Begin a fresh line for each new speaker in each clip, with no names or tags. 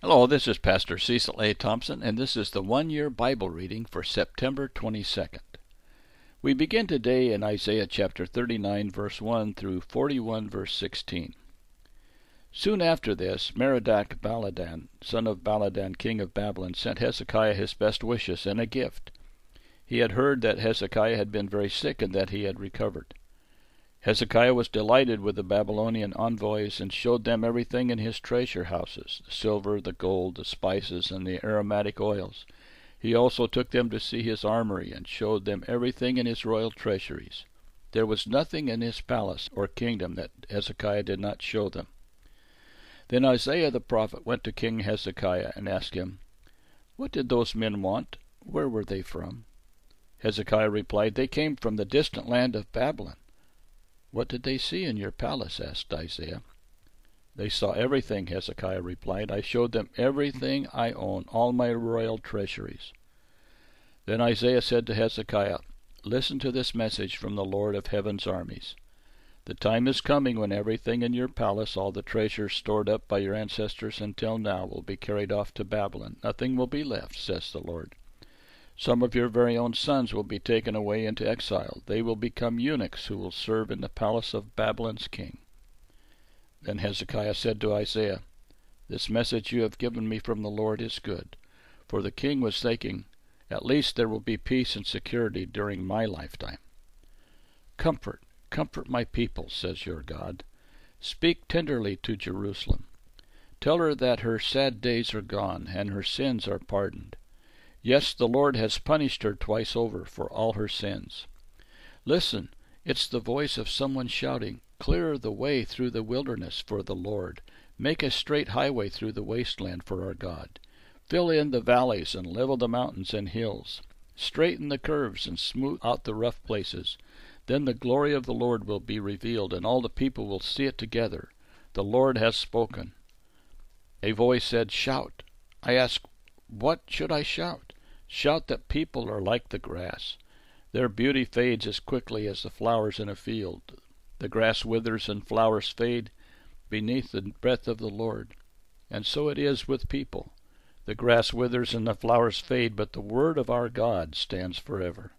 Hello, this is Pastor Cecil A. Thompson, and this is the one-year Bible reading for September 22nd. We begin today in Isaiah chapter 39, verse 1 through 41, verse 16. Soon after this, Merodach-Baladan, son of Baladan, king of Babylon, sent Hezekiah his best wishes and a gift. He had heard that Hezekiah had been very sick and that he had recovered. Hezekiah was delighted with the Babylonian envoys and showed them everything in his treasure houses, the silver, the gold, the spices, and the aromatic oils. He also took them to see his armory and showed them everything in his royal treasuries. There was nothing in his palace or kingdom that Hezekiah did not show them. Then Isaiah the prophet went to King Hezekiah and asked him, "What did those men want? Where were they from?" Hezekiah replied, "They came from the distant land of Babylon." "What did they see in your palace?" asked Isaiah. "They saw everything," Hezekiah replied. "I showed them everything I own, all my royal treasuries." Then Isaiah said to Hezekiah, "Listen to this message from the Lord of heaven's armies. The time is coming when everything in your palace, all the treasures stored up by your ancestors until now, will be carried off to Babylon. Nothing will be left, says the Lord. Some of your very own sons will be taken away into exile. They will become eunuchs who will serve in the palace of Babylon's king." Then Hezekiah said to Isaiah, "This message you have given me from the Lord is good." For the king was thinking, "At least there will be peace and security during my lifetime." "Comfort, comfort my people, says your God. Speak tenderly to Jerusalem. Tell her that her sad days are gone and her sins are pardoned. Yes, the Lord has punished her twice over for all her sins. Listen, it's the voice of someone shouting, 'Clear the way through the wilderness for the Lord. Make a straight highway through the wasteland for our God. Fill in the valleys and level the mountains and hills. Straighten the curves and smooth out the rough places. Then the glory of the Lord will be revealed, and all the people will see it together. The Lord has spoken.' A voice said, 'Shout.' I asked, 'What should I shout?' 'Shout that people are like the grass. Their beauty fades as quickly as the flowers in a field. The grass withers and flowers fade beneath the breath of the Lord. And so it is with people. The grass withers and the flowers fade, but the word of our God stands forever.'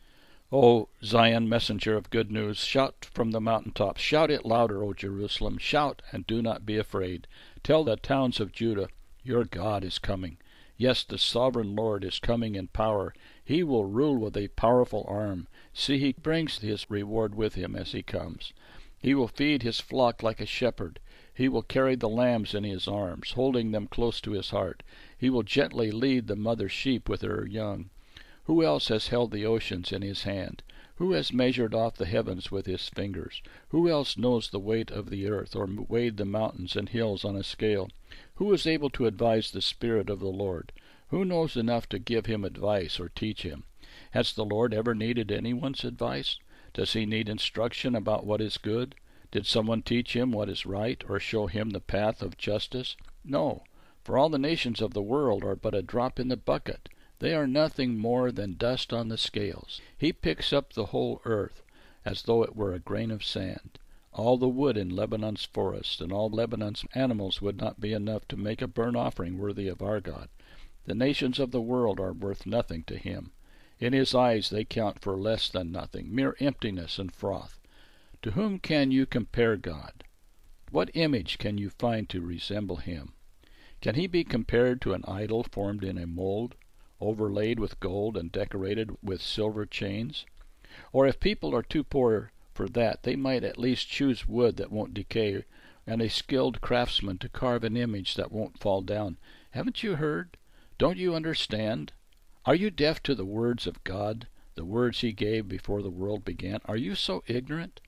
O Zion, messenger of good news, shout from the mountaintops. Shout it louder, O Jerusalem. Shout and do not be afraid. Tell the towns of Judah, your God is coming. Yes, the sovereign Lord is coming in power. He will rule with a powerful arm. See, he brings his reward with him as he comes. He will feed his flock like a shepherd. He will carry the lambs in his arms, holding them close to his heart. He will gently lead the mother sheep with her young. Who else has held the oceans in his hand? Who has measured off the heavens with his fingers? Who else knows the weight of the earth, or weighed the mountains and hills on a scale? Who is able to advise the Spirit of the Lord? Who knows enough to give him advice or teach him? Has the Lord ever needed anyone's advice? Does he need instruction about what is good? Did someone teach him what is right, or show him the path of justice? No, for all the nations of the world are but a drop in the bucket. They are nothing more than dust on the scales. He picks up the whole earth as though it were a grain of sand. All the wood in Lebanon's forest and all Lebanon's animals would not be enough to make a burnt offering worthy of our God. The nations of the world are worth nothing to him. In his eyes they count for less than nothing, mere emptiness and froth. To whom can you compare God? What image can you find to resemble him? Can he be compared to an idol formed in a mold, overlaid with gold and decorated with silver chains? Or if people are too poor for that, they might at least choose wood that won't decay and a skilled craftsman to carve an image that won't fall down. Haven't you heard? Don't you understand? Are you deaf to the words of God, the words he gave before the world began? Are you so ignorant?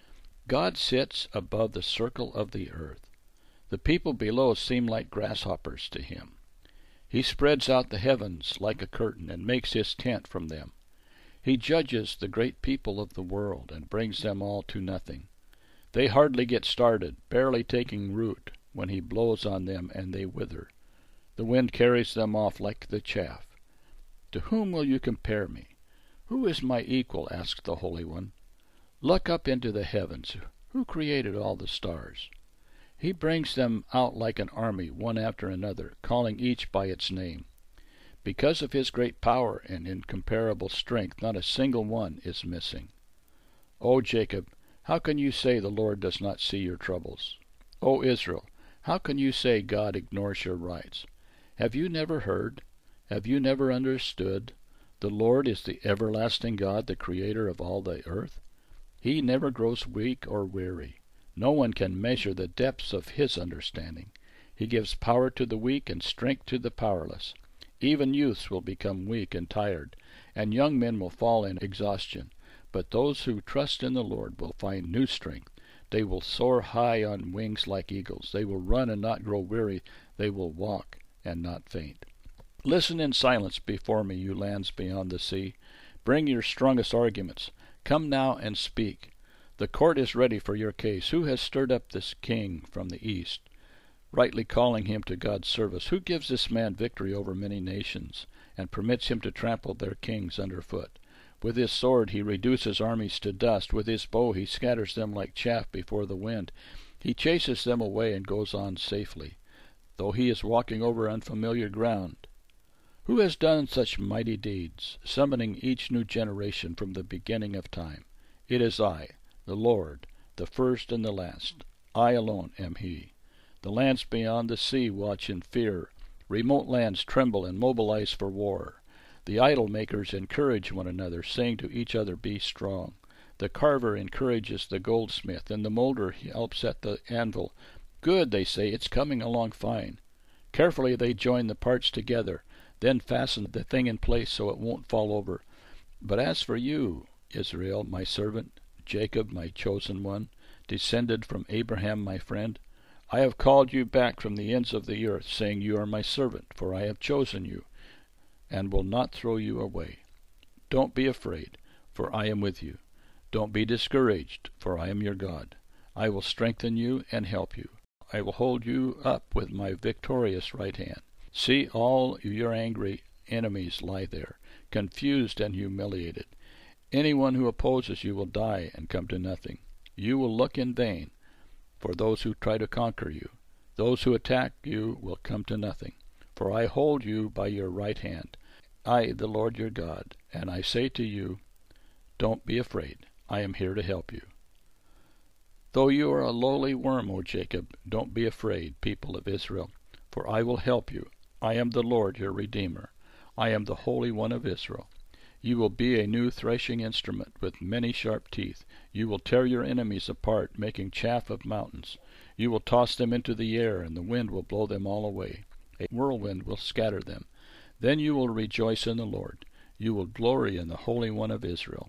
God sits above the circle of the earth. The people below seem like grasshoppers to him. He spreads out the heavens like a curtain and makes his tent from them. He judges the great people of the world and brings them all to nothing. They hardly get started, barely taking root, when he blows on them and they wither. The wind carries them off like the chaff. To whom will you compare me? Who is my equal? Asked the Holy One. Look up into the heavens. Who created all the stars? He brings them out like an army, one after another, calling each by its name. Because of his great power and incomparable strength, not a single one is missing. O Jacob, how can you say the Lord does not see your troubles? O Israel, how can you say God ignores your rights? Have you never heard? Have you never understood? The Lord is the everlasting God, the creator of all the earth. He never grows weak or weary. No one can measure the depths of his understanding. He gives power to the weak and strength to the powerless. Even youths will become weak and tired, and young men will fall in exhaustion. But those who trust in the Lord will find new strength. They will soar high on wings like eagles. They will run and not grow weary. They will walk and not faint. Listen in silence before me, you lands beyond the sea. Bring your strongest arguments. Come now and speak. The court is ready for your case. Who has stirred up this king from the east, rightly calling him to God's service? Who gives this man victory over many nations, and permits him to trample their kings underfoot? With his sword he reduces armies to dust. With his bow he scatters them like chaff before the wind. He chases them away and goes on safely, though he is walking over unfamiliar ground. Who has done such mighty deeds, summoning each new generation from the beginning of time? It is I, the Lord, the first and the last. I alone am he. The lands beyond the sea watch in fear. Remote lands tremble and mobilize for war. The idol makers encourage one another, saying to each other, "Be strong." The carver encourages the goldsmith, and the molder helps at the anvil. "Good," they say, "it's coming along fine." Carefully they join the parts together, then fasten the thing in place so it won't fall over. But as for you, Israel, my servant, Jacob, my chosen one, descended from Abraham, my friend, I have called you back from the ends of the earth, saying, "You are my servant, for I have chosen you, and will not throw you away." Don't be afraid, for I am with you. Don't be discouraged, for I am your God. I will strengthen you and help you. I will hold you up with my victorious right hand. See, all your angry enemies lie there, confused and humiliated. Anyone who opposes you will die and come to nothing. You will look in vain for those who try to conquer you. Those who attack you will come to nothing. For I hold you by your right hand, I, the Lord your God, and I say to you, don't be afraid. I am here to help you. Though you are a lowly worm, O Jacob, don't be afraid, people of Israel, for I will help you. I am the Lord your Redeemer. I am the Holy One of Israel. You will be a new threshing instrument with many sharp teeth. You will tear your enemies apart, making chaff of mountains. You will toss them into the air, and the wind will blow them all away. A whirlwind will scatter them. Then you will rejoice in the Lord. You will glory in the Holy One of Israel.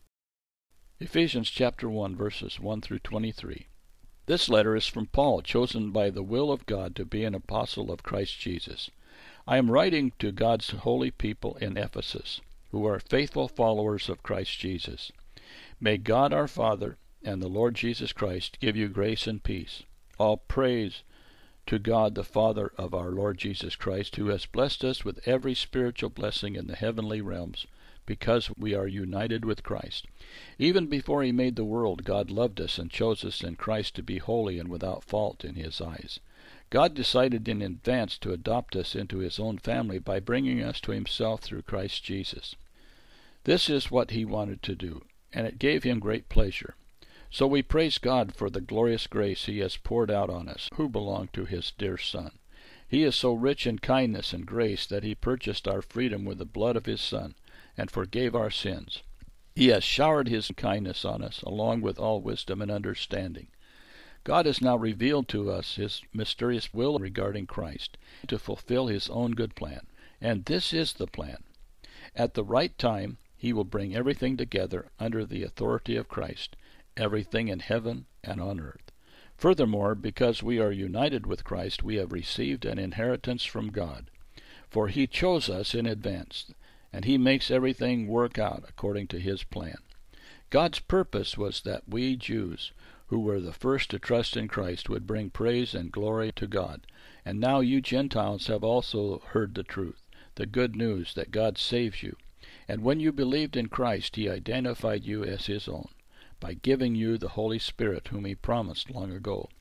Ephesians chapter 1, verses 1 through 23. This letter is from Paul, chosen by the will of God to be an apostle of Christ Jesus. I am writing to God's holy people in Ephesus, who are faithful followers of Christ Jesus. May God our Father and the Lord Jesus Christ give you grace and peace. All praise to God the Father of our Lord Jesus Christ, who has blessed us with every spiritual blessing in the heavenly realms, because we are united with Christ. Even before he made the world, God loved us and chose us in Christ to be holy and without fault in his eyes. God decided in advance to adopt us into his own family by bringing us to himself through Christ Jesus. This is what he wanted to do, and it gave him great pleasure. So we praise God for the glorious grace he has poured out on us, who belong to his dear Son. He is so rich in kindness and grace that he purchased our freedom with the blood of his Son, and forgave our sins. He has showered his kindness on us, along with all wisdom and understanding. God has now revealed to us his mysterious will regarding Christ, to fulfill his own good plan. And this is the plan. At the right time, he will bring everything together under the authority of Christ, everything in heaven and on earth. Furthermore, because we are united with Christ, we have received an inheritance from God. For he chose us in advance, and he makes everything work out according to his plan. God's purpose was that we Jews, who were the first to trust in Christ, would bring praise and glory to God. And now you Gentiles have also heard the truth, the good news that God saves you. And when you believed in Christ, he identified you as his own, by giving you the Holy Spirit whom he promised long ago.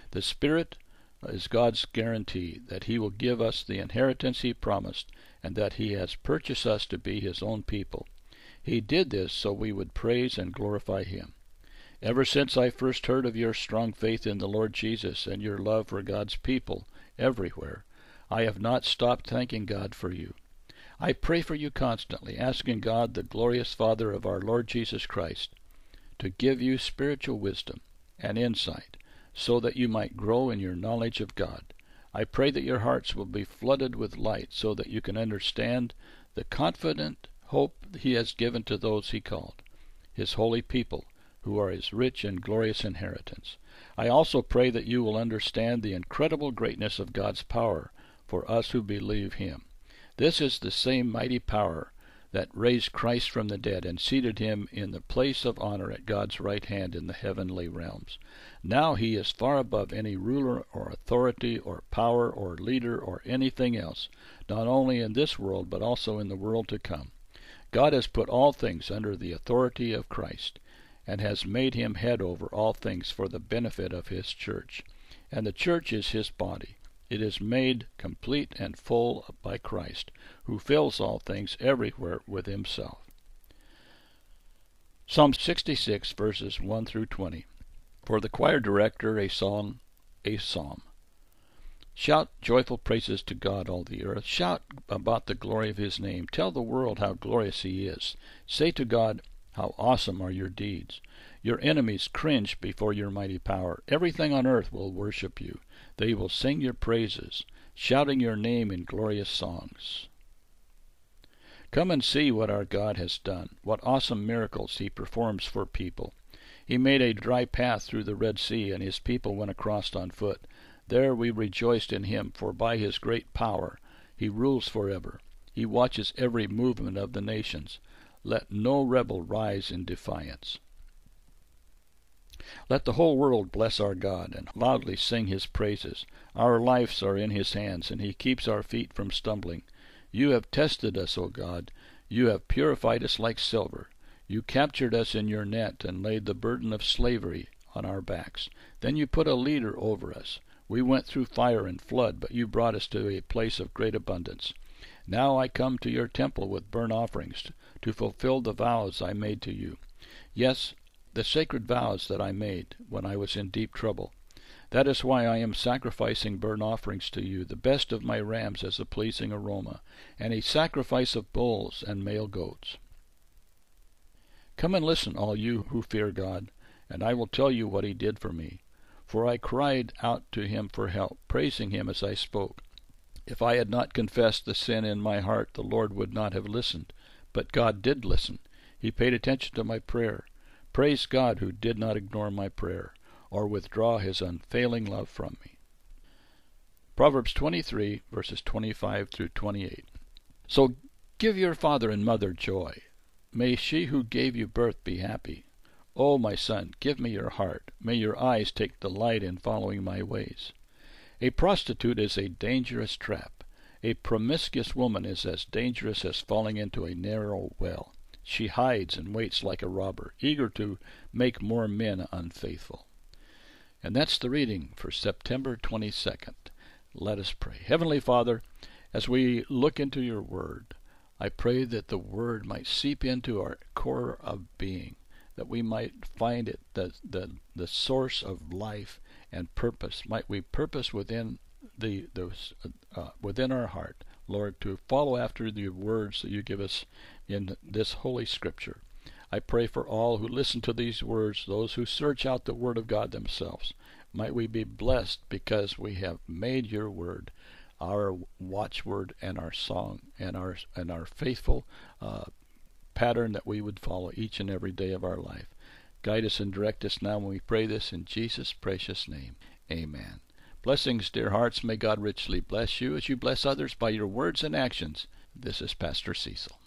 The Spirit is God's guarantee that He will give us the inheritance He promised, and that He has purchased us to be His own people. He did this so we would praise and glorify Him. Ever since I first heard of your strong faith in the Lord Jesus and your love for God's people everywhere, I have not stopped thanking God for you. I pray for you constantly, asking God, the glorious Father of our Lord Jesus Christ, to give you spiritual wisdom and insight, so that you might grow in your knowledge of God. I pray that your hearts will be flooded with light, so that you can understand the confident hope He has given to those He called, His holy people, who are His rich and glorious inheritance. I also pray that you will understand the incredible greatness of God's power for us who believe Him. This is the same mighty power that raised Christ from the dead and seated Him in the place of honor at God's right hand in the heavenly realms. Now He is far above any ruler or authority or power or leader or anything else, not only in this world but also in the world to come. God has put all things under the authority of Christ, and has made Him head over all things for the benefit of His church. And the church is His body. It is made complete and full by Christ, who fills all things everywhere with Himself. Psalm 66, verses 1 through 20. For the choir director, a song, a psalm. Shout joyful praises to God, all the earth. Shout about the glory of His name. Tell the world how glorious He is. Say to God, how awesome are your deeds. Your enemies cringe before your mighty power. Everything on earth will worship you. They will sing your praises, shouting your name in glorious songs. Come and see what our God has done, what awesome miracles He performs for people. He made a dry path through the Red Sea, and His people went across on foot. There we rejoiced in Him, for by His great power He rules forever. He watches every movement of the nations. Let no rebel rise in defiance. Let the whole world bless our God and loudly sing His praises. Our lives are in His hands, and He keeps our feet from stumbling. You have tested us, O God. You have purified us like silver. You captured us in your net and laid the burden of slavery on our backs. Then you put a leader over us. We went through fire and flood, but you brought us to a place of great abundance. Now I come to your temple with burnt offerings to fulfill the vows I made to you. Yes, the sacred vows that I made when I was in deep trouble. That is why I am sacrificing burnt offerings to you, the best of my rams as a pleasing aroma, and a sacrifice of bulls and male goats. Come and listen, all you who fear God, and I will tell you what He did for me. For I cried out to Him for help, praising Him as I spoke. If I had not confessed the sin in my heart, the Lord would not have listened. But God did listen. He paid attention to my prayer. Praise God who did not ignore my prayer, or withdraw His unfailing love from me. Proverbs 23, verses 25 through 28. So give your father and mother joy. May she who gave you birth be happy. O my son, give me your heart. May your eyes take delight in following my ways. A prostitute is a dangerous trap. A promiscuous woman is as dangerous as falling into a narrow well. She hides and waits like a robber, eager to make more men unfaithful. And that's the reading for September 22nd. Let us pray. Heavenly Father, as we look into your word, I pray that the word might seep into our core of being, that we might find it the source of life and purpose. Might we purpose within within our heart, Lord, to follow after the words that you give us in this holy scripture. I pray for all who listen to these words, those who search out the word of God themselves. Might we be blessed because we have made your word our watchword and our song and our faithful pattern that we would follow each and every day of our life. Guide us and direct us now when we pray this in Jesus' precious name. Amen. Blessings, dear hearts. May God richly bless you as you bless others by your words and actions. This is Pastor Cecil.